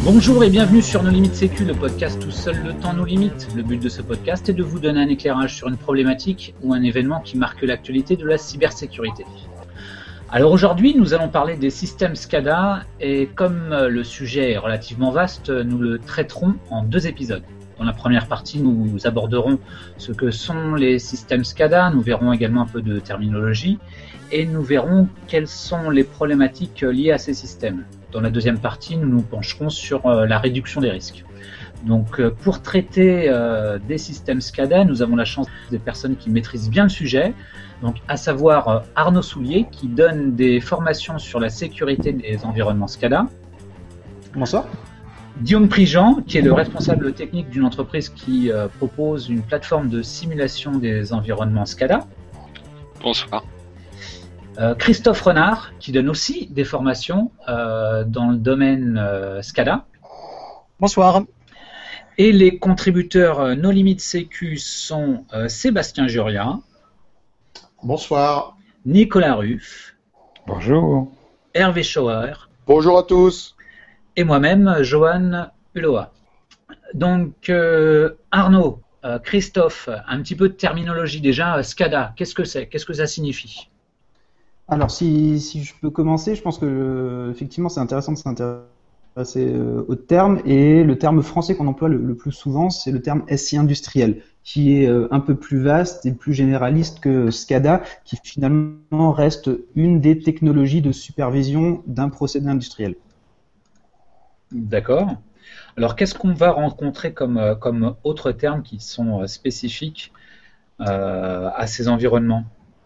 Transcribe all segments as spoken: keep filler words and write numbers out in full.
Bonjour et bienvenue sur No Limit Sécu, le podcast Tout seul le temps nous limite. Le but de ce podcast est de vous donner un éclairage sur une problématique ou un événement qui marque l'actualité de la cybersécurité. Alors aujourd'hui, nous allons parler des systèmes SCADA et comme le sujet est relativement vaste, nous le traiterons en deux épisodes. Dans la première partie, nous aborderons ce que sont les systèmes SCADA, nous verrons également un peu de terminologie et nous verrons quelles sont les problématiques liées à ces systèmes. Dans la deuxième partie, nous nous pencherons sur euh, la réduction des risques. Donc, euh, pour traiter euh, des systèmes SCADA, nous avons la chance des personnes qui maîtrisent bien le sujet, donc à savoir euh, Arnaud Soulier, qui donne des formations sur la sécurité des environnements SCADA. Bonsoir. Guillaume Prigent, qui est le responsable technique d'une entreprise qui euh, propose une plateforme de simulation des environnements SCADA. Bonsoir. Euh, Christophe Renard, qui donne aussi des formations euh, dans le domaine euh, SCADA. Bonsoir. Et les contributeurs euh, No Limit Sécu sont euh, Sébastien Juria. Bonsoir. Nicolas Ruff. Bonjour. Hervé Schauer. Bonjour à tous. Et moi-même, Johan Uloa. Donc, euh, Arnaud, euh, Christophe, un petit peu de terminologie déjà. SCADA, qu'est-ce que c'est? Qu'est-ce que ça signifie? Alors, si, si je peux commencer, je pense que euh, effectivement, c'est intéressant de s'intéresser euh, au terme. Et le terme français qu'on emploie le, le plus souvent, c'est le terme S I industriel, qui est euh, un peu plus vaste et plus généraliste que SCADA, qui finalement reste une des technologies de supervision d'un procédé industriel. D'accord. Alors, qu'est-ce qu'on va rencontrer comme, comme autres termes qui sont spécifiques euh, à ces environnements?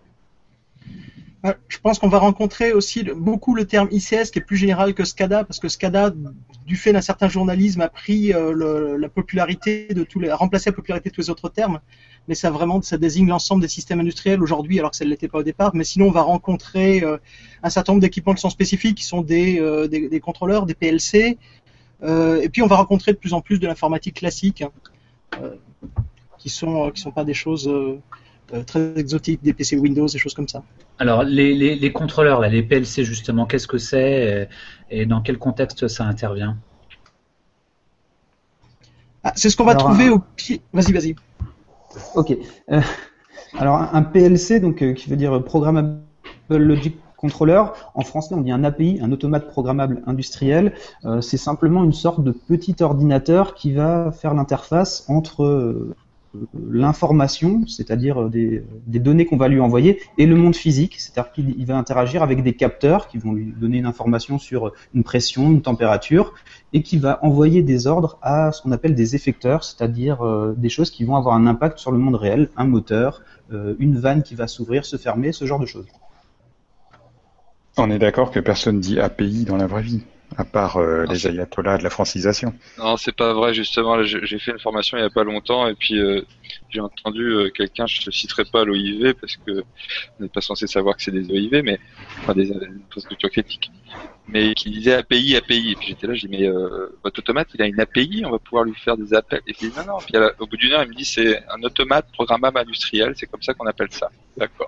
Je pense qu'on va rencontrer aussi beaucoup le terme I C S qui est plus général que SCADA, parce que SCADA, du fait d'un certain journalisme, a pris euh, le, la popularité de tous les, a remplacé la popularité de tous les autres termes, mais ça vraiment, ça désigne l'ensemble des systèmes industriels aujourd'hui, alors que ça ne l'était pas au départ. Mais sinon, on va rencontrer euh, un certain nombre d'équipements qui sont spécifiques, qui sont des, euh, des, des contrôleurs, des P L C, euh, et puis on va rencontrer de plus en plus de l'informatique classique, hein, euh, qui sont, euh, qui sont pas des choses euh, très exotiques, des P C Windows, des choses comme ça. Alors, les, les, les contrôleurs, là, les P L C, justement, qu'est-ce que c'est et, et dans quel contexte ça intervient? Ah, c'est ce qu'on va Alors, trouver un... au pied. Vas-y, vas-y. Ok. Euh, alors, un, un P L C, donc, euh, qui veut dire Programmable Logic Controller. En français, on dit un A P I, un automate programmable industriel. Euh, c'est simplement une sorte de petit ordinateur qui va faire l'interface entre euh, l'information, c'est-à-dire des, des données qu'on va lui envoyer, et le monde physique, c'est-à-dire qu'il va interagir avec des capteurs qui vont lui donner une information sur une pression, une température, et qui va envoyer des ordres à ce qu'on appelle des effecteurs, c'est-à-dire euh, des choses qui vont avoir un impact sur le monde réel, un moteur, euh, une vanne qui va s'ouvrir, se fermer, ce genre de choses. On est d'accord que personne dit A P I dans la vraie vie, à part euh, les ayatollahs de la francisation. Non, c'est pas vrai, justement. Là, j'ai fait une formation il y a pas longtemps et puis euh, j'ai entendu euh, quelqu'un, je ne citerai pas l'O I V parce que on n'est pas censé savoir que c'est des O I V, mais enfin des infrastructures critiques, mais qui disait A P I, A P I. Et puis j'étais là, j'ai dit mais euh, votre automate, il a une A P I, on va pouvoir lui faire des appels. Et il dit non, non. Puis la, au bout d'une heure, il me dit c'est un automate programmable industriel, c'est comme ça qu'on appelle ça. D'accord.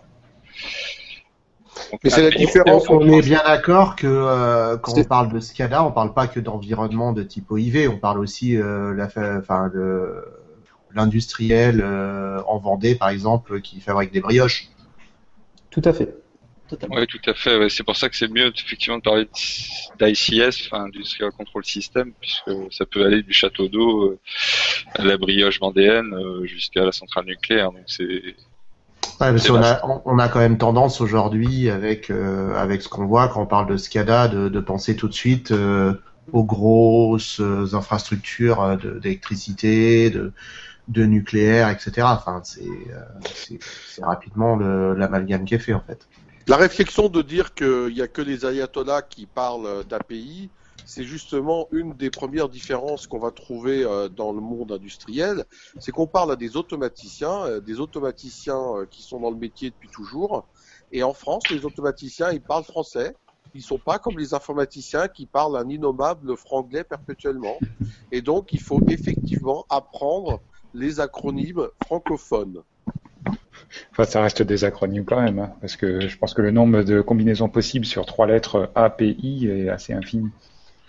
Donc, mais c'est la différence, on est bien d'accord que euh, quand on parle de SCADA, on parle pas que d'environnement de type O I V, on parle aussi euh, la, enfin, le, l'industriel euh, en Vendée, par exemple, qui fabrique des brioches. Tout à fait. Oui, tout à fait. Ouais. C'est pour ça que c'est mieux effectivement de parler d'I C S, enfin, Industrial Control System, puisque ça peut aller du château d'eau euh, à la brioche vendéenne euh, jusqu'à la centrale nucléaire. Donc c'est Ouais, parce qu'on a, on a quand même tendance aujourd'hui, avec euh, avec ce qu'on voit quand on parle de SCADA, de, de penser tout de suite euh, aux grosses infrastructures euh, de, d'électricité, de, de nucléaire, et cetera. Enfin, c'est, euh, c'est, c'est rapidement le, l'amalgame qui est fait en fait. La réflexion de dire qu'il n'y a que les ayatollahs qui parlent d'A P I, c'est justement une des premières différences qu'on va trouver dans le monde industriel, c'est qu'on parle à des automaticiens, des automaticiens qui sont dans le métier depuis toujours, et en France, les automaticiens, ils parlent français, ils sont pas comme les informaticiens qui parlent un innommable franglais perpétuellement, et donc il faut effectivement apprendre les acronymes francophones. Enfin, ça reste des acronymes quand même, hein, parce que je pense que le nombre de combinaisons possibles sur trois lettres A P I est assez infini.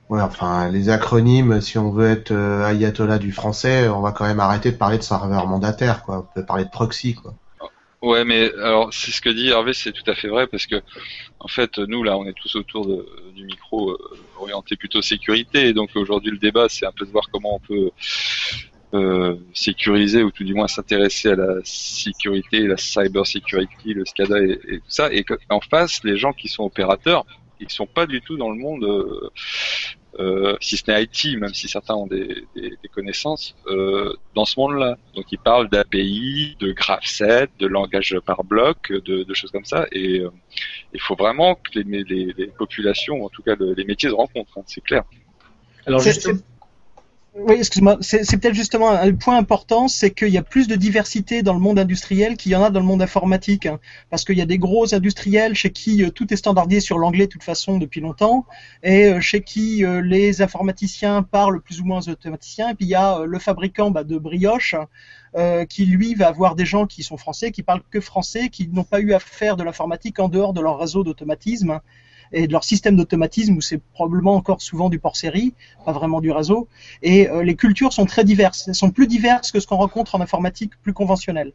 Ouais, enfin, les acronymes, si on veut être euh, ayatollah du français, on va quand même arrêter de parler de serveur mandataire, quoi. On peut parler de proxy, quoi. Ouais, mais alors c'est ce que dit Hervé, c'est tout à fait vrai parce que en fait nous là on est tous autour de, du micro euh, orienté plutôt sécurité et donc aujourd'hui le débat c'est un peu de voir comment on peut euh, sécuriser ou tout du moins s'intéresser à la sécurité, la cyber security, le SCADA et, et tout ça et qu'en face les gens qui sont opérateurs ils sont pas du tout dans le monde euh, Euh, si ce n'est I T, même si certains ont des, des, des connaissances, euh, dans ce monde-là. Donc ils parlent d'A P I, de graph set, de langage par bloc, de, de choses comme ça. Et euh, il faut vraiment que les, les, les populations, en tout cas le, les métiers se rencontrent, hein, c'est clair. Alors C'est- justement, Oui, excuse-moi, c'est c'est peut-être justement un point important, c'est qu'il y a plus de diversité dans le monde industriel qu'il y en a dans le monde informatique. hein. Parce qu'il y a des gros industriels chez qui euh, tout est standardisé sur l'anglais de toute façon depuis longtemps, et euh, chez qui euh, les informaticiens parlent plus ou moins aux automaticiens, et puis il y a euh, le fabricant bah, de brioches euh, qui lui va avoir des gens qui sont français, qui parlent que français, qui n'ont pas eu à faire de l'informatique en dehors de leur réseau d'automatisme et de leur système d'automatisme où c'est probablement encore souvent du port-série, pas vraiment du réseau. Et euh, les cultures sont très diverses. Elles sont plus diverses que ce qu'on rencontre en informatique plus conventionnelle.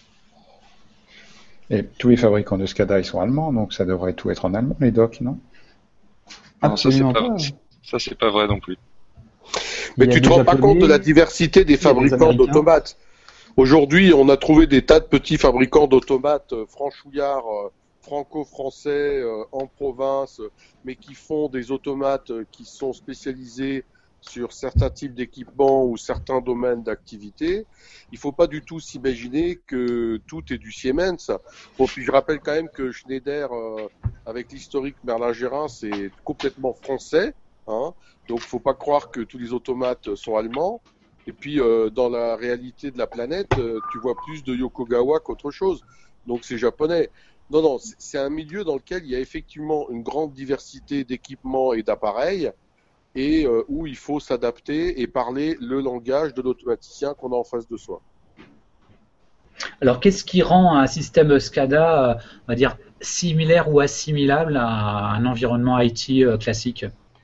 Et tous les fabricants de SCADA, ils sont allemands, donc ça devrait tout être en allemand, les docs, non? Non, ça c'est Absolument pas, pas. ça c'est pas vrai non plus. Mais Il y a tu te des rends pas Japonais, compte de la diversité des il y a des fabricants Américains. d'automates. Aujourd'hui, on a trouvé des tas de petits fabricants d'automates euh, franchouillards, euh, franco-français, euh, en province, euh, mais qui font des automates euh, qui sont spécialisés sur certains types d'équipements ou certains domaines d'activité. Il faut pas du tout s'imaginer que tout est du Siemens. Bon, puis je rappelle quand même que Schneider, euh, avec l'historique Merlin-Gérin, c'est complètement français. Hein. Donc, faut pas croire que tous les automates sont allemands. Et puis, euh, dans la réalité de la planète, euh, tu vois plus de Yokogawa qu'autre chose. Donc, c'est japonais. Non, non, c'est c'est un milieu dans lequel il y a effectivement une grande diversité d'équipements et d'appareils et euh, où il faut s'adapter et parler le langage de l'automaticien qu'on a en face de soi. alors qu'est-ce qui rend un système SCADA, euh, on va dire, similaire ou assimilable à un environnement I T euh, classique?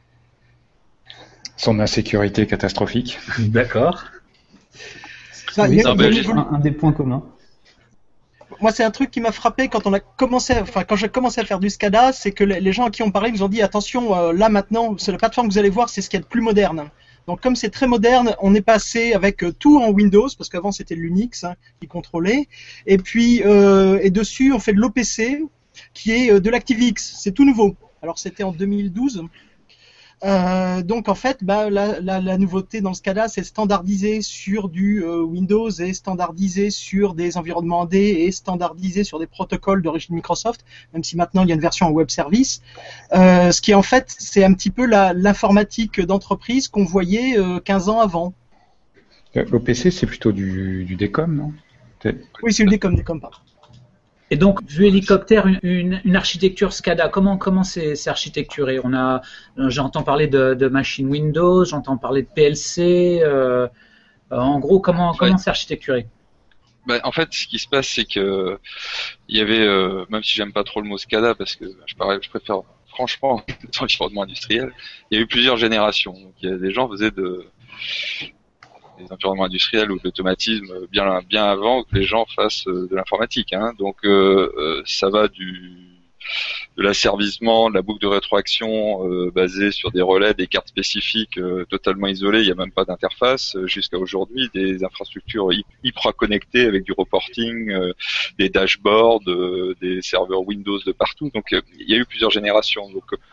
Son insécurité catastrophique. D'accord. Ça, Oui, il y a- non, il y a ben, une j'ai- évolu- un, un des points communs. Moi, c'est un truc qui m'a frappé quand on a commencé, enfin quand j'ai commencé à faire du SCADA, c'est que les les gens à qui on parlait nous ont dit attention, euh, là maintenant, c'est la plateforme que vous allez voir, c'est ce qu'il y a de plus moderne. Donc comme c'est très moderne, on est passé avec euh, tout en Windows parce qu'avant c'était l'Unix hein, qui contrôlait, et puis euh, et dessus on fait de l'O P C qui est euh, de l'ActiveX, c'est tout nouveau. Alors c'était en deux mille douze. Euh, donc en fait, bah, la, la, la nouveauté dans le SCADA, c'est standardisé sur du euh, Windows et standardisé sur des environnements D et standardisé sur des protocoles d'origine Microsoft, même si maintenant il y a une version en web service. Euh, ce qui en fait, c'est un petit peu la, l'informatique d'entreprise qu'on voyait euh, quinze ans avant. L'O P C, c'est plutôt du, du décom, non? C'est- Oui, c'est une décom, décom pas. Et donc, vu hélicoptère, une, une, une architecture SCADA, comment comment c'est c'est architecturé? On a, j'entends parler de, de machine Windows, j'entends parler de P L C. Euh, en gros, comment comment c'est architecturé? Ben, en fait, ce qui se passe, c'est que il y avait, euh, même si j'aime pas trop le mot SCADA, parce que je, parais, je préfère franchement l'environnement industriel, il y a eu plusieurs générations. Donc, il y a des gens faisaient de des environnements industriels ou de l'automatisme bien bien avant que les gens fassent euh, de l'informatique. Hein. Donc, euh, euh, ça va du de l'asservissement, de la boucle de rétroaction euh, basée sur des relais, des cartes spécifiques euh, totalement isolées, il n'y a même pas d'interface, euh, jusqu'à aujourd'hui des infrastructures hy- hyper connectées avec du reporting, euh, des dashboards, euh, des serveurs Windows de partout. Donc euh, il y a eu plusieurs générations. Donc euh,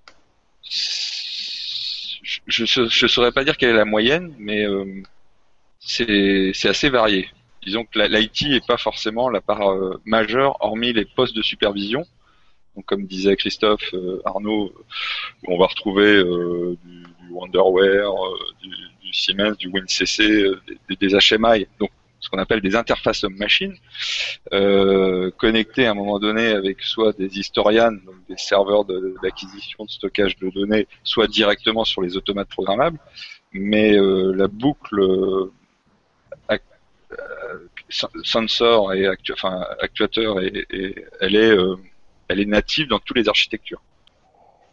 je ne saurais pas dire quelle est la moyenne, mais euh, c'est c'est assez varié. Disons que l'I T n'est pas forcément la part euh, majeure, hormis les postes de supervision. Donc, comme disait Christophe, euh, Arnaud, on va retrouver euh, du, du Wonderware, euh, du, du Siemens, du WinCC, euh, des, des H M I, donc ce qu'on appelle des interfaces homme-machine, euh, connectées à un moment donné avec soit des historians, donc des serveurs de, d'acquisition, de stockage de données, soit directement sur les automates programmables. Mais euh, la boucle euh, euh, sensor et actu- enfin, actuateur, et, et, elle est euh, elle est native dans toutes les architectures.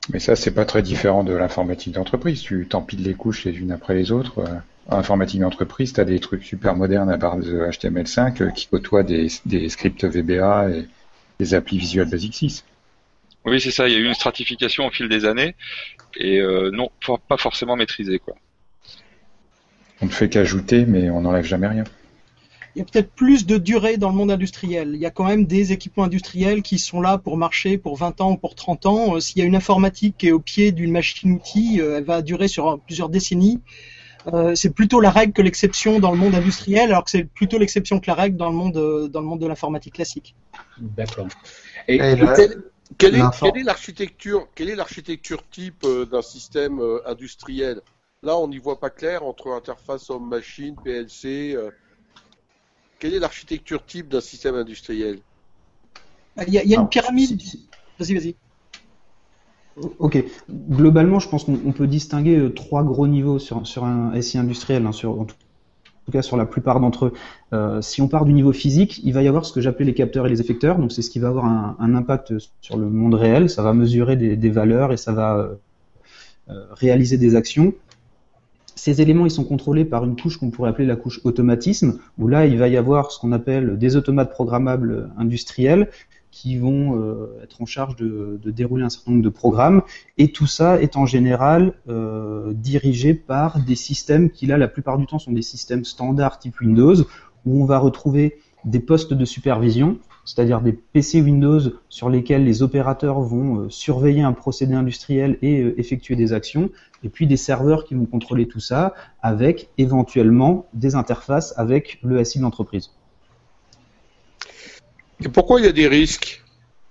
Mais ça, c'est pas très différent de l'informatique d'entreprise. Tu t'empiles les couches les unes après les autres. En informatique d'entreprise, tu as des trucs super modernes à base de H T M L cinq qui côtoient des, des scripts V B A et des applis Visual Basic six. Oui, c'est ça. Il y a eu une stratification au fil des années et euh, non, pas forcément maîtrisée, quoi. On ne fait qu'ajouter, mais on n'enlève jamais rien. Il y a peut-être plus de durée dans le monde industriel. Il y a quand même des équipements industriels qui sont là pour marcher pour vingt ans ou pour trente ans. Euh, s'il y a une informatique qui est au pied d'une machine-outil, euh, elle va durer sur plusieurs décennies. Euh, c'est plutôt la règle que l'exception dans le monde industriel, alors que c'est plutôt l'exception que la règle dans le monde, euh, dans le monde de l'informatique classique. D'accord. Et, et là, quelle, quelle, est, quelle est l'architecture, quelle est l'architecture type euh, d'un système euh, industriel? Là, on n'y voit pas clair entre interface homme-machine, P L C. Euh, quelle est l'architecture type d'un système industriel? Il y a, il y a une pyramide. Vas-y, vas-y. Ok. Globalement, je pense qu'on peut distinguer euh, trois gros niveaux sur, sur un S I industriel, hein, sur, en tout cas sur la plupart d'entre eux. Euh, si on part du niveau physique, il va y avoir ce que j'appelais les capteurs et les effecteurs. Donc c'est ce qui va avoir un, un impact sur le monde réel. Ça va mesurer des, des valeurs et ça va euh, euh, réaliser des actions. Ces éléments, ils sont contrôlés par une couche qu'on pourrait appeler la couche automatisme, où là, il va y avoir ce qu'on appelle des automates programmables industriels qui vont euh, être en charge de, de dérouler un certain nombre de programmes. Et tout ça est en général euh, dirigé par des systèmes qui, là, la plupart du temps, sont des systèmes standards type Windows, où on va retrouver des postes de supervision, c'est-à-dire des P C Windows sur lesquels les opérateurs vont euh, surveiller un procédé industriel et euh, effectuer des actions, et puis des serveurs qui vont contrôler tout ça, avec éventuellement des interfaces avec le S I de l'entreprise. Et pourquoi il y a des risques?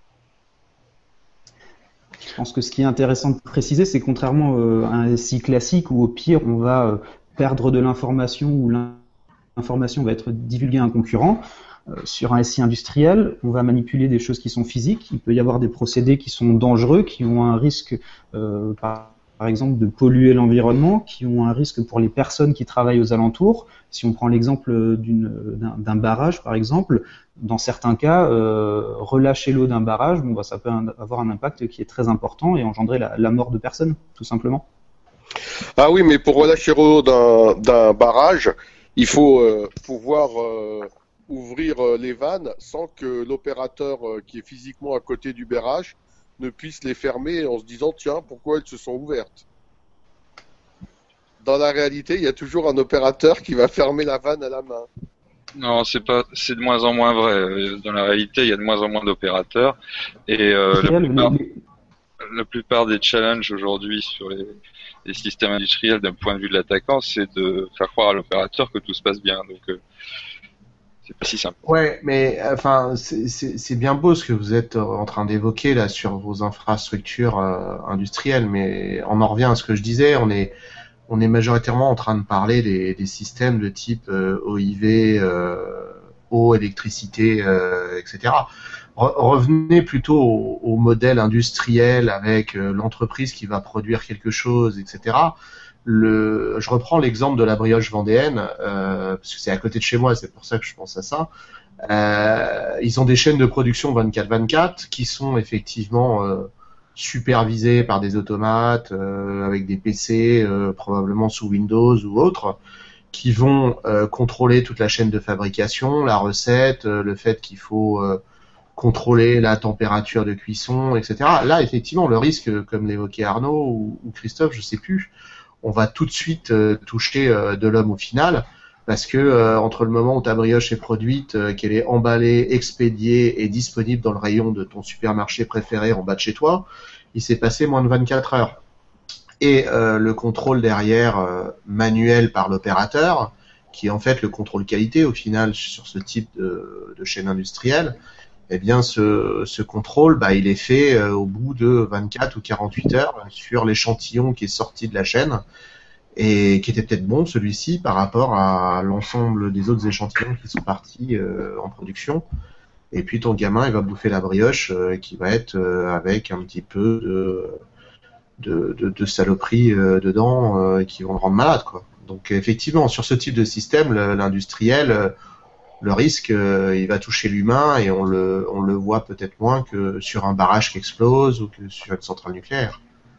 Je pense que ce qui est intéressant de préciser, c'est que contrairement euh, à un S I classique, où au pire on va euh, perdre de l'information ou l'information va être divulguée à un concurrent, euh, sur un S I industriel, on va manipuler des choses qui sont physiques. Il peut y avoir des procédés qui sont dangereux, qui ont un risque euh, par par exemple, de polluer l'environnement, qui ont un risque pour les personnes qui travaillent aux alentours. Si on prend l'exemple d'une, d'un, d'un barrage, par exemple, dans certains cas, euh, relâcher l'eau d'un barrage, bon, bah, ça peut un, avoir un impact qui est très important et engendrer la, la mort de personnes, tout simplement. Ah oui, mais pour relâcher l'eau d'un, d'un barrage, il faut euh, pouvoir euh, ouvrir euh, les vannes sans que l'opérateur euh, qui est physiquement à côté du barrage ne puisse les fermer en se disant tiens, pourquoi elles se sont ouvertes. Dans la réalité, il y a toujours un opérateur qui va fermer la vanne à la main. Non, c'est pas, c'est de moins en moins vrai. Dans la réalité, il y a de moins en moins d'opérateurs et euh, la, plupart, la plupart des challenges aujourd'hui sur les, les systèmes industriels d'un point de vue de l'attaquant, c'est de faire croire à l'opérateur que tout se passe bien. Donc euh, c'est pas si simple. Ouais, mais enfin, c'est, c'est, c'est bien beau ce que vous êtes en train d'évoquer là sur vos infrastructures euh, industrielles, mais on en revient à ce que je disais. On est, on est majoritairement en train de parler des, des systèmes de type euh, O I V, euh, eau, électricité, euh, et cetera. Re- revenez plutôt au, au modèle industriel avec euh, l'entreprise qui va produire quelque chose, et cetera. Le, je reprends l'exemple de la brioche vendéenne, euh, parce que c'est à côté de chez moi, c'est pour ça que je pense à ça. Euh, ils ont des chaînes de production vingt-quatre vingt-quatre qui sont effectivement euh, supervisées par des automates, euh, avec des P C, euh, probablement sous Windows ou autres, qui vont euh, contrôler toute la chaîne de fabrication, la recette, euh, le fait qu'il faut euh, contrôler la température de cuisson, et cetera. Là, effectivement, le risque, comme l'évoquait Arnaud ou, ou Christophe, je sais plus, on va tout de suite euh, toucher euh, de l'homme au final, parce que euh, entre le moment où ta brioche est produite, euh, qu'elle est emballée, expédiée et disponible dans le rayon de ton supermarché préféré en bas de chez toi, il s'est passé moins de vingt-quatre heures. Et euh, le contrôle derrière, euh, manuel par l'opérateur, qui est en fait le contrôle qualité au final sur ce type de, de chaîne industrielle, eh bien ce, ce contrôle, bah, il est fait euh, au bout de vingt-quatre ou quarante-huit heures sur l'échantillon qui est sorti de la chaîne et qui était peut-être bon celui-ci par rapport à l'ensemble des autres échantillons qui sont partis euh, en production. Et puis ton gamin, il va bouffer la brioche euh, qui va être euh, avec un petit peu de, de, de, de saloperies euh, dedans euh, qui vont le rendre malade, quoi. Donc effectivement, sur ce type de système, le, l'industriel... Euh, le risque, euh, il va toucher l'humain et on le, on le voit peut-être moins que sur un barrage qui explose ou que sur une centrale nucléaire.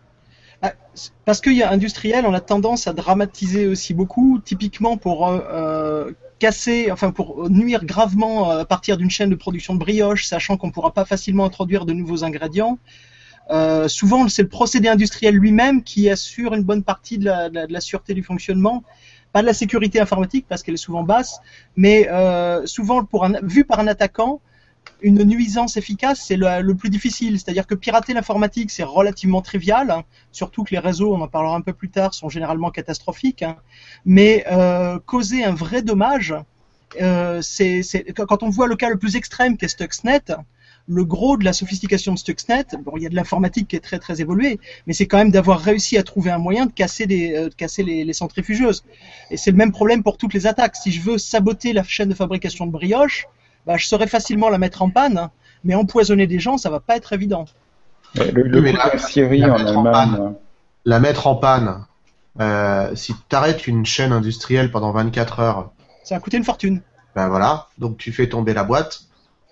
Parce qu'il y a industriel, on a tendance à dramatiser aussi beaucoup, typiquement pour euh, casser, enfin pour nuire gravement à partir d'une chaîne de production de brioche, sachant qu'on ne pourra pas facilement introduire de nouveaux ingrédients. Euh, souvent, c'est le procédé industriel lui-même qui assure une bonne partie de la, de la, de la sûreté du fonctionnement. Pas de la sécurité informatique parce qu'elle est souvent basse, mais euh, souvent pour un, vu par un attaquant, une nuisance efficace, c'est le, le plus difficile. C'est-à-dire que pirater l'informatique, c'est relativement trivial, hein, surtout que les réseaux, on en parlera un peu plus tard, sont généralement catastrophiques. Hein, mais euh, causer un vrai dommage, euh, c'est, c'est, quand on voit le cas le plus extrême qu'est Stuxnet, le gros de la sophistication de Stuxnet, bon, il y a de l'informatique qui est très très évoluée, mais c'est quand même d'avoir réussi à trouver un moyen de casser, des, euh, de casser les, les centrifugeuses. Et c'est le même problème pour toutes les attaques. Si je veux saboter la chaîne de fabrication de brioche, bah, je saurais facilement la mettre en panne, hein, mais empoisonner des gens, ça va pas être évident. Le, le Oui, coup la, de la Syrie la en mettre en Allemagne. panne, la mettre en panne, euh, si tu arrêtes une chaîne industrielle pendant vingt-quatre heures, ça va coûter une fortune. Ben voilà, donc tu fais tomber la boîte.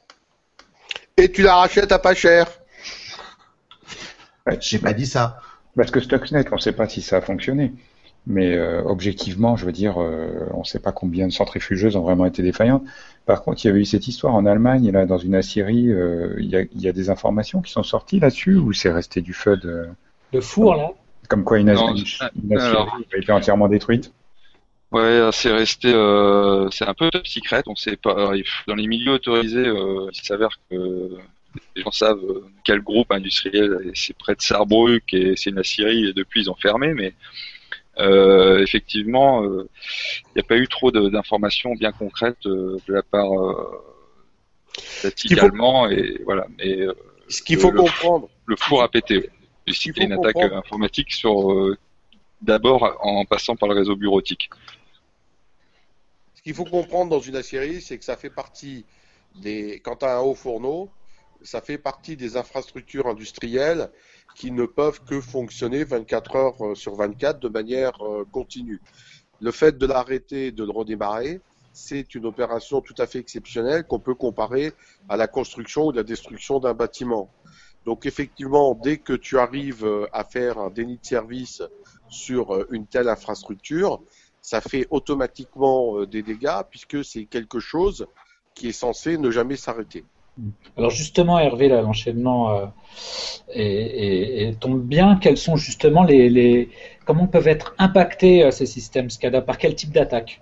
Et tu la rachètes à pas cher. Ouais. J'ai pas dit ça. Parce que Stuxnet, on ne sait pas si ça a fonctionné. Mais euh, objectivement, je veux dire, euh, on ne sait pas combien de centrifugeuses ont vraiment été défaillantes. Par contre, il y avait eu cette histoire en Allemagne, là, dans une aciérie, euh, il, y a, il y a des informations qui sont sorties là-dessus, ou c'est resté du F U D euh, Le four, là. Comme quoi une, Non, une, une aciérie alors- a été entièrement détruite. Ouais, c'est resté, euh, c'est un peu top secret. On sait pas. Dans les milieux autorisés, euh, il s'avère que les gens savent euh, quel groupe industriel c'est près de Sarrebruck et c'est une aciérie et depuis ils ont fermé. Mais euh, effectivement, il euh, n'y a pas eu trop de, d'informations bien concrètes euh, de la part euh, d'Attic faut- allemand et voilà. Mais euh, Ce qu'il faut le, comprendre, le four a pété. Ouais. Et qu'il c'était faut une attaque comprendre- informatique sur euh, d'abord en passant par le réseau bureautique. ce qu'il faut comprendre dans une aciérie, c'est que ça fait partie des, quand tu as un haut fourneau, ça fait partie des infrastructures industrielles qui ne peuvent que fonctionner vingt-quatre heures sur vingt-quatre de manière euh, continue. Le fait de l'arrêter et de le redémarrer, c'est une opération tout à fait exceptionnelle qu'on peut comparer à la construction ou la destruction d'un bâtiment. Donc effectivement, dès que tu arrives euh, à faire un déni de service sur euh, une telle infrastructure, ça fait automatiquement euh, des dégâts puisque c'est quelque chose qui est censé ne jamais s'arrêter. Alors justement, Hervé, là, l'enchaînement euh, est, est- est- tombe bien. Quels sont justement les, les comment peuvent être impactés euh, ces systèmes SCADA? Par quel type d'attaque?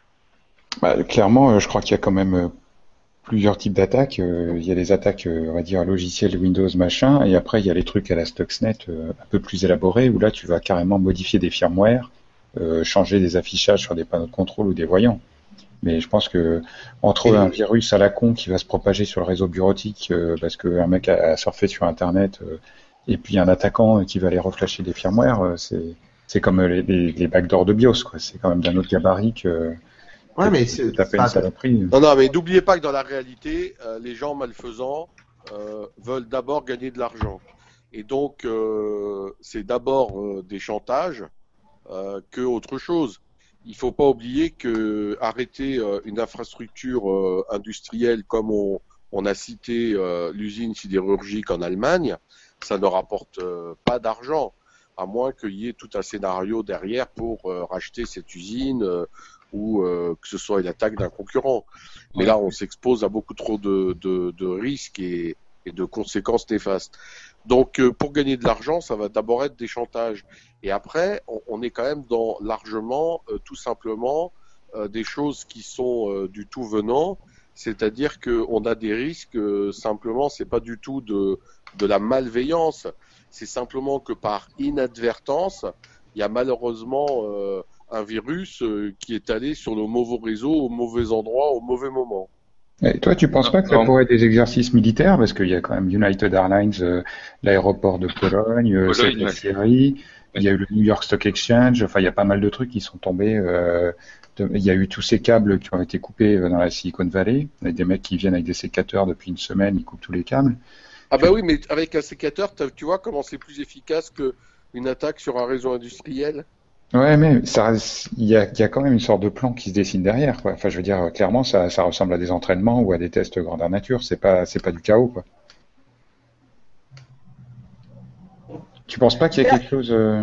Bah, clairement, euh, je crois qu'il y a quand même euh, plusieurs types d'attaques. Euh, il y a les attaques, euh, on va dire, logicielles Windows, machin, et après, il y a les trucs à la Stuxnet euh, un peu plus élaborés, où là, tu vas carrément modifier des firmware, euh, changer des affichages sur des panneaux de contrôle ou des voyants. Mais je pense que entre Et- un virus à la con qui va se propager sur le réseau bureautique euh, parce qu'un mec a, a surfé sur Internet euh, et puis un attaquant qui va aller reflasher des firmware, euh, c'est c'est comme les, les, les backdoors de BIOS, quoi. C'est quand même d'un autre gabarit que Ouais, que mais de c'est taper pas- une saloperie. Non, non, mais n'oubliez pas que dans la réalité, euh, les gens malfaisants euh, veulent d'abord gagner de l'argent. Et donc, euh, c'est d'abord euh, des chantages euh, que autre chose. Il faut pas oublier que arrêter euh, une infrastructure euh, industrielle comme on, on a cité euh, l'usine sidérurgique en Allemagne, ça ne rapporte euh, pas d'argent, à moins qu'il y ait tout un scénario derrière pour euh, racheter cette usine euh, ou euh, que ce soit une attaque d'un concurrent. Mais là, on s'expose à beaucoup trop de, de, de risques et, et de conséquences néfastes. Donc, euh, pour gagner de l'argent, ça va d'abord être des chantages. Et après, on, on est quand même dans largement, euh, tout simplement, euh, des choses qui sont euh, du tout venant. C'est-à-dire qu'on a des risques, euh, simplement, c'est pas du tout de, de la malveillance. C'est simplement que par inadvertance, il y a malheureusement euh, un virus euh, qui est allé sur le mauvais réseau, au mauvais endroit, au mauvais moment. Et toi, tu penses pas que ça Non. pourrait être des exercices militaires parce qu'il y a quand même United Airlines, euh, l'aéroport de Pologne, euh, Pologne, cette ouais. Syrie, il y a eu le New York Stock Exchange, enfin il y a pas mal de trucs qui sont tombés. euh, de- il y a eu tous ces câbles qui ont été coupés euh, dans la Silicon Valley, avec des mecs qui viennent avec des sécateurs depuis une semaine, ils coupent tous les câbles. Ah bah oui, mais avec un sécateur, t'as- tu vois comment c'est plus efficace qu'une attaque sur un réseau industriel. Ouais, mais ça, reste- il y a, il y a quand même une sorte de plan qui se dessine derrière, quoi. Enfin, je veux dire, clairement, ça, ça ressemble à des entraînements ou à des tests grandeur nature. C'est pas, c'est pas du chaos, quoi. Tu penses pas qu'il y a quelque chose euh,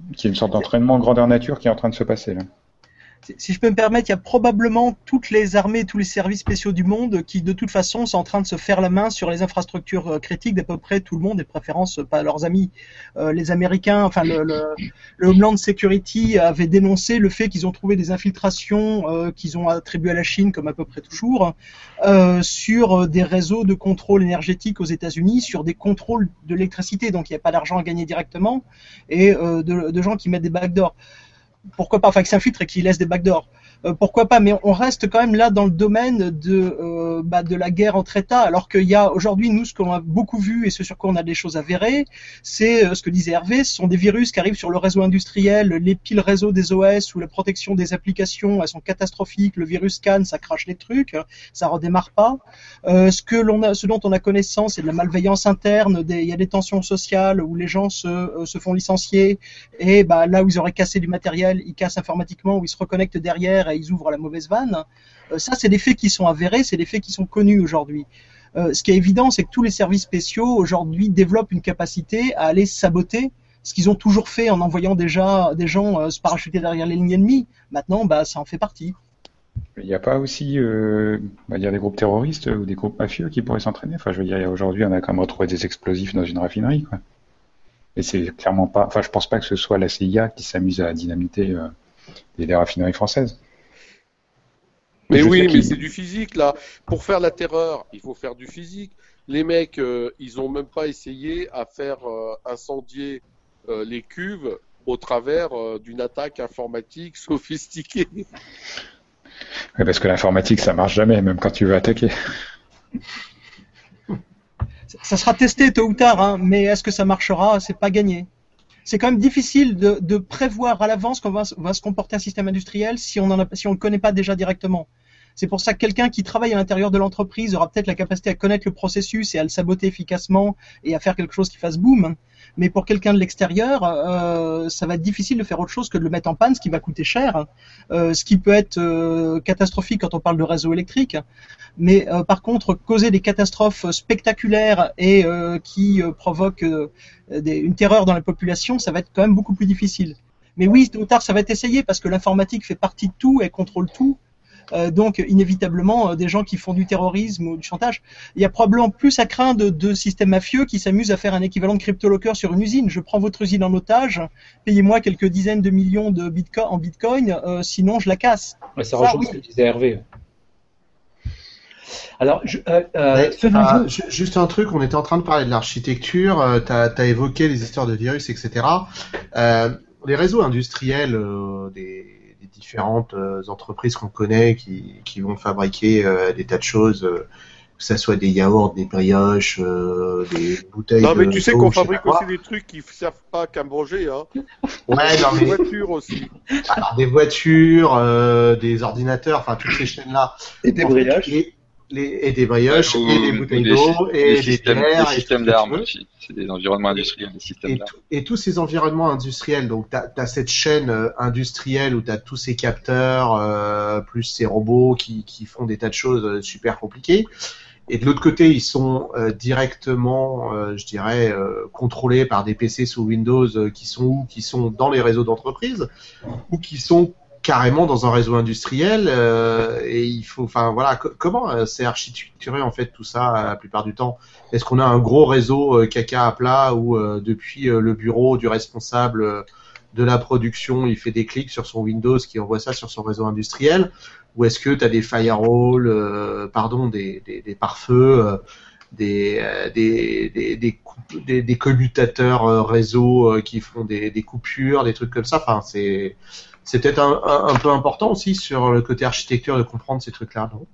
Qui est une sorte d'entraînement grandeur nature qui est en train de se passer là. Si je peux me permettre, il y a probablement toutes les armées, tous les services spéciaux du monde qui, de toute façon, sont en train de se faire la main sur les infrastructures critiques d'à peu près tout le monde, et de préférence pas leurs amis. Euh, les Américains, enfin le, le, le Homeland Security avait dénoncé le fait qu'ils ont trouvé des infiltrations euh, qu'ils ont attribuées à la Chine, comme à peu près toujours, euh, sur des réseaux de contrôle énergétique aux États-Unis, sur des contrôles de l'électricité, donc il n'y a pas d'argent à gagner directement, et euh, de, de gens qui mettent des backdoors. Pourquoi pas, enfin qui s'infiltrent et qui laissent des backdoors. Euh, pourquoi pas, mais on reste quand même là dans le domaine de euh, bah, de la guerre entre États, alors qu'il y a aujourd'hui, nous, ce qu'on a beaucoup vu et ce sur quoi on a des choses avérées, c'est euh, ce que disait Hervé, ce sont des virus qui arrivent sur le réseau industriel, les piles réseau des O S ou la protection des applications, elles sont catastrophiques, le virus scanne, ça crache les trucs, ça redémarre pas. Euh, ce que l'on a, ce dont on a connaissance, c'est de la malveillance interne, des, il y a des tensions sociales où les gens se, euh, se font licencier et bah, là où ils auraient cassé du matériel, ils cassent informatiquement, où ils se reconnectent derrière et ils ouvrent la mauvaise vanne. Euh, ça, c'est des faits qui sont avérés, c'est des faits qui sont connus aujourd'hui. Euh, ce qui est évident, c'est que tous les services spéciaux aujourd'hui développent une capacité à aller saboter ce qu'ils ont toujours fait en envoyant déjà des gens euh, se parachuter derrière les lignes ennemies. Maintenant, bah, ça en fait partie. Il n'y a pas aussi euh, on va dire des groupes terroristes ou des groupes mafieux qui pourraient s'entraîner. Enfin, je veux dire, aujourd'hui, on a quand même retrouvé des explosifs dans une raffinerie, quoi. Et c'est clairement pas. Enfin, je pense pas que ce soit la C I A qui s'amuse à dynamiter euh, les raffineries françaises. Mais je oui, mais qu'il... c'est du physique là. Pour faire la terreur, il faut faire du physique. Les mecs, euh, ils ont même pas essayé à faire euh, incendier euh, les cuves au travers euh, d'une attaque informatique sophistiquée. Oui, parce que l'informatique, ça marche jamais, même quand tu veux attaquer. Ça sera testé tôt ou tard, hein, mais est-ce que ça marchera? C'est pas gagné. C'est quand même difficile de, de prévoir à l'avance comment va, va se comporter un système industriel si on en a, si on le connaît pas déjà directement. C'est pour ça que quelqu'un qui travaille à l'intérieur de l'entreprise aura peut-être la capacité à connaître le processus et à le saboter efficacement et à faire quelque chose qui fasse boom. Mais pour quelqu'un de l'extérieur, euh, ça va être difficile de faire autre chose que de le mettre en panne, ce qui va coûter cher, euh, ce qui peut être euh, catastrophique quand on parle de réseau électrique. Mais euh, par contre, causer des catastrophes spectaculaires et euh, qui euh, provoquent euh, des, une terreur dans la population, ça va être quand même beaucoup plus difficile. Mais oui, tôt ou tard, ça va être essayé parce que l'informatique fait partie de tout, elle contrôle tout. Euh, donc, inévitablement, euh, des gens qui font du terrorisme ou du chantage, il y a probablement plus à craindre de, de systèmes mafieux qui s'amusent à faire un équivalent de crypto-locker sur une usine. Je prends votre usine en otage, payez-moi quelques dizaines de millions de bitcoin en bitcoin, euh, sinon je la casse. Ouais, ça, ça rejoint oui. ce que disait Hervé. Alors, je, euh, euh, Ouais, faisons ah, ju- juste un truc, on était en train de parler de l'architecture, euh, t'as, t'as évoqué les histoires de virus, et cetera. Euh, les réseaux industriels euh, des, des différentes euh, entreprises qu'on connaît qui, qui vont fabriquer euh, des tas de choses, euh, que ça soit des yaourts, des brioches, euh, des bouteilles Non, mais de tu sais d'eau, qu'on je sais fabrique pas quoi. aussi des trucs qui servent pas qu'à manger, hein. Ouais, non, Des mais voitures aussi. alors, des voitures, euh, des ordinateurs, enfin toutes ces chaînes-là. Et des En fait, brioches. les- les- et des brioches, Ou- et des ou bouteilles des d'eau, sy- et des des systèmes, bières, des et tout systèmes ce que tu d'armes veux. aussi. C'est des environnements industriels, des systèmes Et, d'armes. tout- et tous ces environnements industriels, donc tu as cette chaîne euh, industrielle où tu as tous ces capteurs, euh, plus ces robots qui, qui font des tas de choses euh, super compliquées. Et de l'autre côté, ils sont euh, directement, euh, je dirais, euh, contrôlés par des P C sous Windows euh, qui sont où, qui sont dans les réseaux d'entreprise, ou qui sont carrément dans un réseau industriel. Euh, et il faut, enfin voilà, co- comment euh, c'est architecturé en fait tout ça euh, la plupart du temps? Est-ce qu'on a un gros réseau euh, caca à plat où euh, depuis euh, le bureau du responsable euh, de la production, il fait des clics sur son Windows qui envoie ça sur son réseau industriel? Ou est-ce que tu as des firewalls, euh, pardon, des, des, des pare-feux, euh, des, euh, des, des, des, coup- des, des commutateurs euh, réseau euh, qui font des, des coupures, des trucs comme ça? Enfin, c'est, c'est peut-être un, un, un peu important aussi sur le côté architecture de comprendre ces trucs-là, non?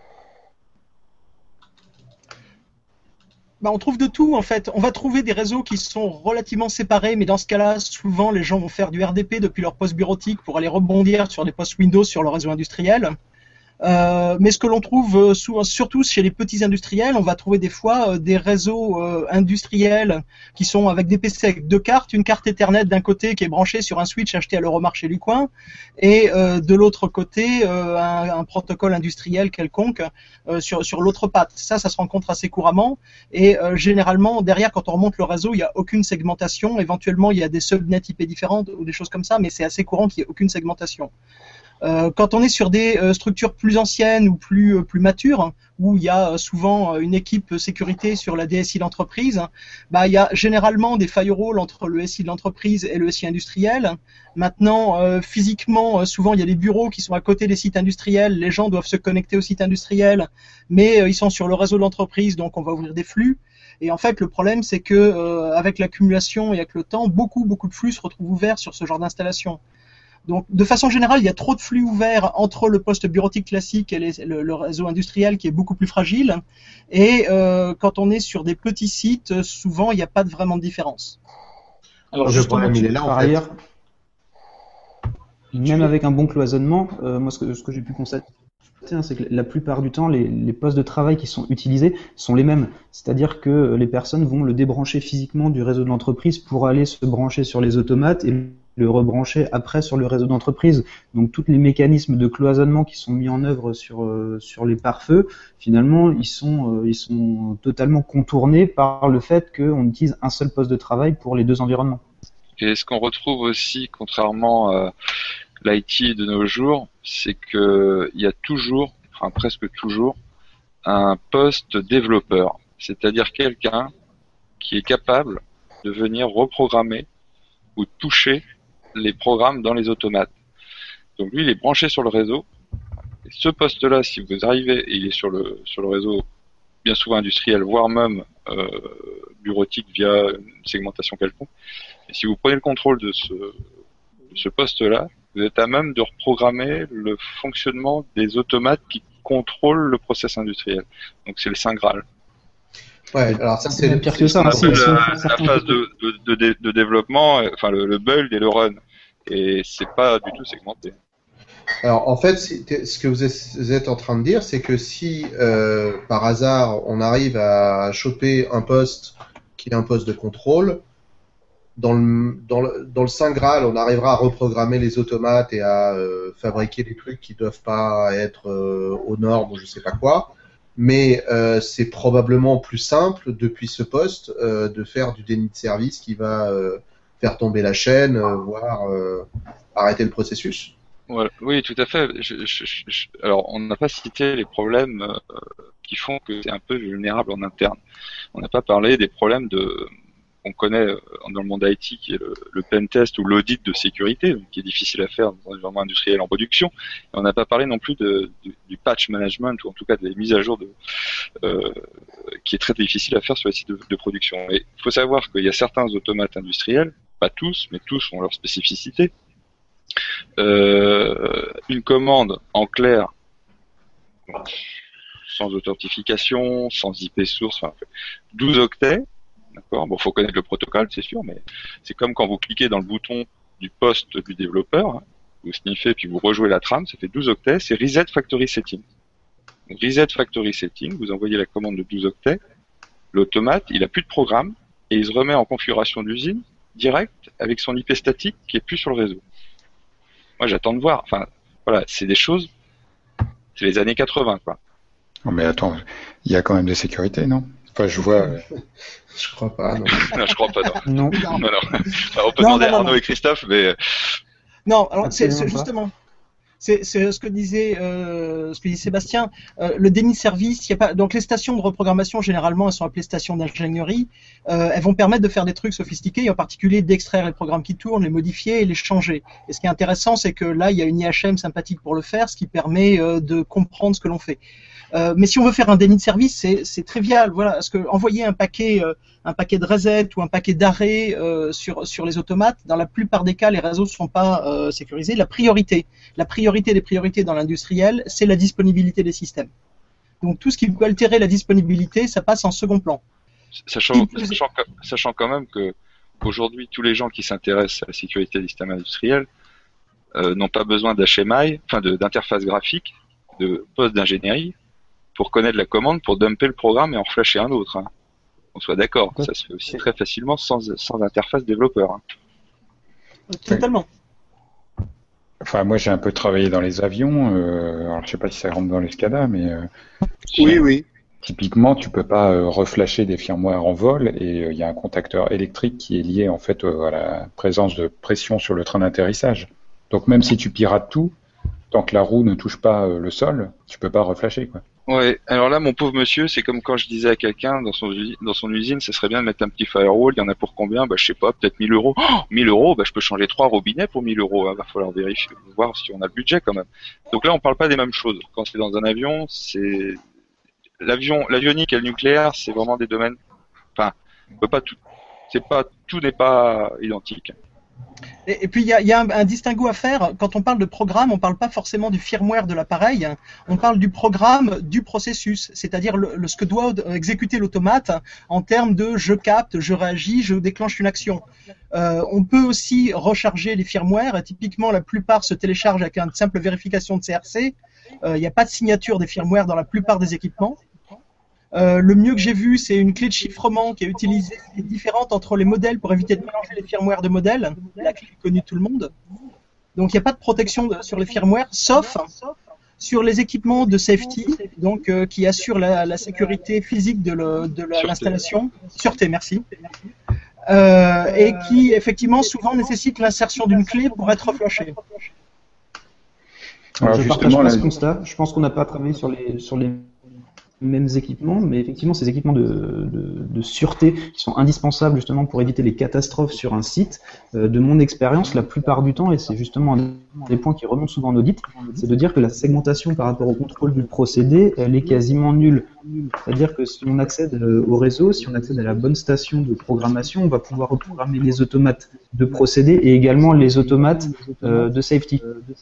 Bah, on trouve de tout en fait. On va trouver des réseaux qui sont relativement séparés, mais dans ce cas-là, souvent les gens vont faire du R D P depuis leur poste bureautique pour aller rebondir sur des postes Windows sur le réseau industriel. Euh, mais ce que l'on trouve euh, souvent, surtout chez les petits industriels, on va trouver des fois euh, des réseaux euh, industriels qui sont avec des P C avec deux cartes, une carte Ethernet d'un côté qui est branchée sur un switch acheté à l'Euromarché du coin, et euh, de l'autre côté euh, un, un protocole industriel quelconque euh, sur sur l'autre patte. Ça, ça se rencontre assez couramment, et euh, généralement derrière, quand on remonte le réseau, il n'y a aucune segmentation. Éventuellement, il y a des subnets I P différentes ou des choses comme ça, mais c'est assez courant qu'il n'y ait aucune segmentation. Euh, quand on est sur des euh, structures plus anciennes ou plus euh, plus matures, hein, où il y a euh, souvent euh, une équipe sécurité sur la D S I d'entreprise, bah il y a généralement des firewalls entre le S I de l'entreprise et le S I industriel. Maintenant, euh, physiquement, euh, souvent il y a des bureaux qui sont à côté des sites industriels. Les gens doivent se connecter au site industriel, mais euh, ils sont sur le réseau de l'entreprise, donc on va ouvrir des flux. Et en fait, le problème, c'est que euh, avec l'accumulation et avec le temps, beaucoup beaucoup de flux se retrouvent ouverts sur ce genre d'installation. Donc, de façon générale, il y a trop de flux ouverts entre le poste bureautique classique et les, le, le réseau industriel qui est beaucoup plus fragile. Et euh, quand on est sur des petits sites, souvent, il n'y a pas de, vraiment de différence. Alors, le problème, il est là, en fait. Même avec un bon cloisonnement, euh, moi, ce que, ce que j'ai pu constater, c'est que la plupart du temps, les, les postes de travail qui sont utilisés sont les mêmes. C'est-à-dire que les personnes vont le débrancher physiquement du réseau de l'entreprise pour aller se brancher sur les automates et le rebrancher après sur le réseau d'entreprise. Donc tous les mécanismes de cloisonnement qui sont mis en œuvre sur euh, sur les pare-feux, finalement, ils sont euh, ils sont totalement contournés par le fait qu'on utilise un seul poste de travail pour les deux environnements. Et ce qu'on retrouve aussi, contrairement à l'I T de nos jours, c'est que il y a toujours, enfin presque toujours, un poste développeur, c'est-à-dire quelqu'un qui est capable de venir reprogrammer ou toucher les programmes dans les automates. Donc lui, il est branché sur le réseau. Et ce poste-là, si vous arrivez, et il est sur le sur le réseau, bien souvent industriel, voire même euh, bureautique via une segmentation quelconque. Et si vous prenez le contrôle de ce de ce poste-là, vous êtes à même de reprogrammer le fonctionnement des automates qui contrôlent le process industriel. Donc c'est le Saint Graal. Ouais, alors ça c'est pire que ça. La, la phase de, de, de, de développement, enfin le, le build et le run, et c'est pas du tout segmenté. Alors en fait, ce que vous êtes en train de dire, c'est que si euh, par hasard on arrive à choper un poste qui est un poste de contrôle, dans le dans le dans le Saint Graal, on arrivera à reprogrammer les automates et à euh, fabriquer des trucs qui doivent pas être euh, aux normes ou je sais pas quoi. Mais euh, c'est probablement plus simple depuis ce poste euh, de faire du déni de service qui va euh, faire tomber la chaîne, euh, voire euh, arrêter le processus. Voilà. Oui, tout à fait. Je, je, je, alors, on n'a pas cité les problèmes euh, qui font que c'est un peu vulnérable en interne. On n'a pas parlé des problèmes de qu'on connaît dans le monde I T, qui est le, le pen test ou l'audit de sécurité, donc qui est difficile à faire dans un environnement industriel en production. Et on n'a pas parlé non plus de, de, du patch management, ou en tout cas des mises à jour de, euh, qui est très difficile à faire sur les sites de, de production. Et il faut savoir qu'il y a certains automates industriels, pas tous, mais tous ont leur spécificité. Euh, une commande en clair, sans authentification, sans I P source, enfin, douze octets. D'accord. Bon, faut connaître le protocole, c'est sûr, mais c'est comme quand vous cliquez dans le bouton du poste du développeur, hein, vous sniffez puis vous rejouez la trame, ça fait douze octets, c'est Reset Factory Setting. Donc, Reset Factory Setting, vous envoyez la commande de douze octets, l'automate, il a plus de programme, et il se remet en configuration d'usine, direct, avec son I P statique qui est plus sur le réseau. Moi, j'attends de voir, enfin, voilà, c'est des choses, c'est les années quatre-vingts, quoi. Non, mais attends, il y a quand même des sécurités, non? Enfin, je vois. Je crois pas, non. Non, je crois pas, non. Non. non, non. Alors, on peut Non, demander non, non, à Arnaud non. et Christophe, mais. Non, alors c'est Absolument c'est pas. justement. C'est c'est ce que disait euh, ce que disait Sébastien. Euh, le déni de service, il y a pas. Donc les stations de reprogrammation généralement elles sont appelées stations d'ingénierie. Euh, elles vont permettre de faire des trucs sophistiqués, et en particulier d'extraire les programmes qui tournent, les modifier et les changer. Et ce qui est intéressant, c'est que là il y a une I H M sympathique pour le faire, ce qui permet euh, de comprendre ce que l'on fait. Euh, mais si on veut faire un déni de service, c'est c'est trivial. Voilà, parce que envoyer un paquet euh, un paquet de reset ou un paquet d'arrêt euh, sur sur les automates, dans la plupart des cas, les réseaux ne sont pas euh, sécurisés. La priorité, la priorité des priorités dans l'industriel, c'est la disponibilité des systèmes. Donc tout ce qui peut altérer la disponibilité, ça passe en second plan. Sachant, sachant, sachant quand même que aujourd'hui, tous les gens qui s'intéressent à la sécurité des systèmes industriels euh, n'ont pas besoin d'H M I, enfin de, d'interface graphique, de poste d'ingénierie pour connaître la commande, pour dumper le programme et en flasher un autre. Hein. On soit d'accord, ça se fait aussi très facilement sans, sans interface développeur. Hein. Totalement. Enfin, moi, j'ai un peu travaillé dans les avions. Euh, alors, je sais pas si ça rentre dans les SCADA, mais euh, Oui, oui. typiquement, tu peux pas euh, reflasher des firmware en vol et il euh, y a un contacteur électrique qui est lié en fait euh, à la présence de pression sur le train d'atterrissage. Donc, même si tu pirates tout, tant que la roue ne touche pas euh, le sol, tu peux pas reflasher, quoi. Ouais, alors là, mon pauvre monsieur, c'est comme quand je disais à quelqu'un dans son, usi- dans son usine, ça serait bien de mettre un petit firewall, il y en a pour combien? Bah, je sais pas, peut-être mille euros. Oh, mille euros, bah, je peux changer trois robinets pour mille euros, hein. Va falloir vérifier, voir si on a le budget quand même. Donc là, on parle pas des mêmes choses. Quand c'est dans un avion, c'est, l'avion, l'avionique et le nucléaire, c'est vraiment des domaines, enfin, on peut pas tout, c'est pas, tout n'est pas identique. Et, et puis il y a, y a un, un distinguo à faire. Quand on parle de programme, on parle pas forcément du firmware de l'appareil. On parle du programme du processus, c'est-à-dire le, le, ce que doit exécuter l'automate en termes de je capte, je réagis, je déclenche une action. Euh, on peut aussi recharger les firmwares. Typiquement, la plupart se téléchargent avec une simple vérification de C R C. Il euh, n'y a pas de signature des firmwares dans la plupart des équipements. Euh, le mieux que j'ai vu, c'est une clé de chiffrement qui est utilisée, qui est différente entre les modèles pour éviter de mélanger les firmwares de modèles. La clé est connue de tout le monde. Donc il n'y a pas de protection de, sur les firmwares, sauf sur les équipements de safety, donc euh, qui assurent la, la sécurité physique de, le, de la, l'installation, sûreté, merci, euh, et qui effectivement souvent nécessitent l'insertion d'une clé pour être flashée. Alors, je partage pas ce constat. Je pense qu'on n'a pas travaillé sur les sur les mêmes équipements, mais effectivement ces équipements de, de, de sûreté qui sont indispensables justement pour éviter les catastrophes sur un site, euh, de mon expérience, la plupart du temps, et c'est justement un des points qui remontent souvent en audit, c'est de dire que la segmentation par rapport au contrôle du procédé, elle est quasiment nulle. C'est-à-dire que si on accède au réseau, si on accède à la bonne station de programmation, on va pouvoir reprogrammer les automates de procédé et également les automates euh, de safety.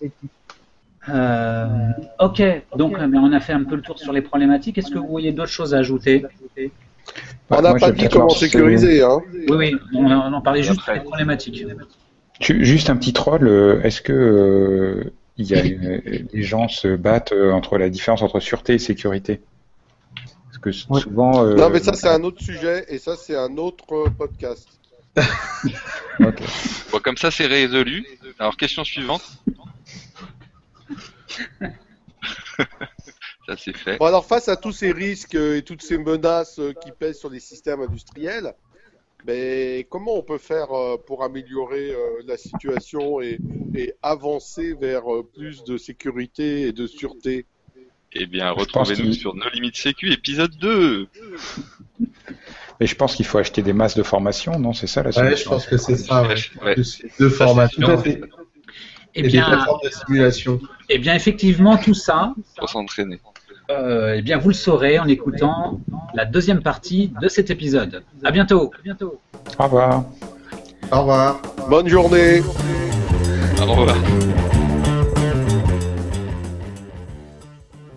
Euh, ok, donc mais on a fait un peu le tour sur les problématiques. Est-ce que vous voyez d'autres choses à ajouter? On n'a pas dit comment sécuriser. Hein. Oui, oui, on, on en parlait juste des problématiques. Juste un petit troll, est-ce que euh, il y a une, les gens se battent entre la différence entre sûreté et sécurité? Parce que ouais. souvent. Euh, non, mais ça c'est un autre sujet et ça c'est un autre podcast. Okay. Bon, comme ça c'est résolu. Alors question suivante. Ça c'est fait. Bon, alors face à tous ces risques et toutes ces menaces qui pèsent sur les systèmes industriels, mais comment on peut faire pour améliorer la situation et, et avancer vers plus de sécurité et de sûreté? Eh bien, retrouvez-nous qu'il... sur No Limit Sécu, épisode deux. Mais je pense qu'il faut acheter des masses de formation, non? C'est ça la solution? Ouais, je pense que c'est ça, ouais. ouais. De formation. Tout à fait. Eh et bien, des plateformes de simulation. Eh bien, effectivement, tout ça, pour s'entraîner. Euh, eh bien, vous le saurez en écoutant la deuxième partie de cet épisode. À bientôt. À bientôt. Au revoir. Au revoir. Bonne journée. Au revoir.